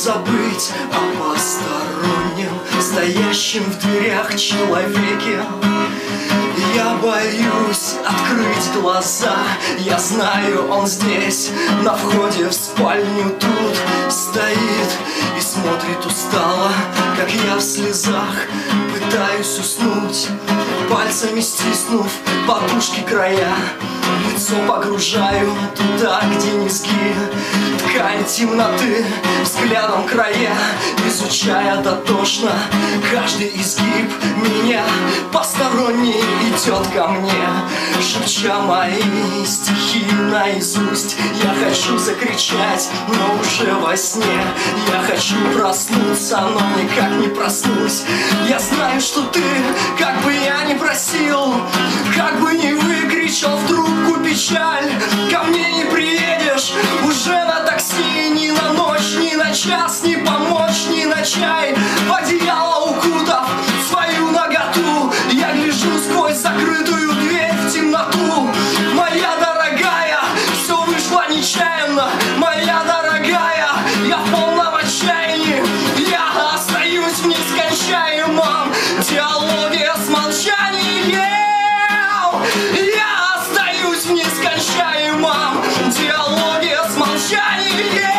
забыть о постороннем, стоящем в дверях человеке. Я боюсь открыть глаза, я знаю, он здесь, на входе в спальню тут стоит и смотрит устало, как я в слезах пытаюсь уснуть, пальцами стиснув подушки края. Лицо погружаю туда, где низги ткань темноты, взглядом края, изучая дотошно каждый изгиб меня. Посторонний идет ко мне, шепча мои стихи наизусть. Я хочу закричать, но уже во сне. Я хочу проснуться, но никак не проснусь. Я знаю, что ты, как бы я ни просил, как бы ни выкричал в трубку печаль, ко мне не приедешь уже на такси, ни на ночь, ни на час, ни помочь, ни на чай. В одеяло укутав свою наготу, я гляжу сквозь закрытую дверь в темноту. Моя дорогая, все вышло нечаянно. Моя дорогая, я в полном отчаянии. Я остаюсь в нескончаемом диалоге с молчанием. Я остаюсь в нескончаемом диалоге с молчанием.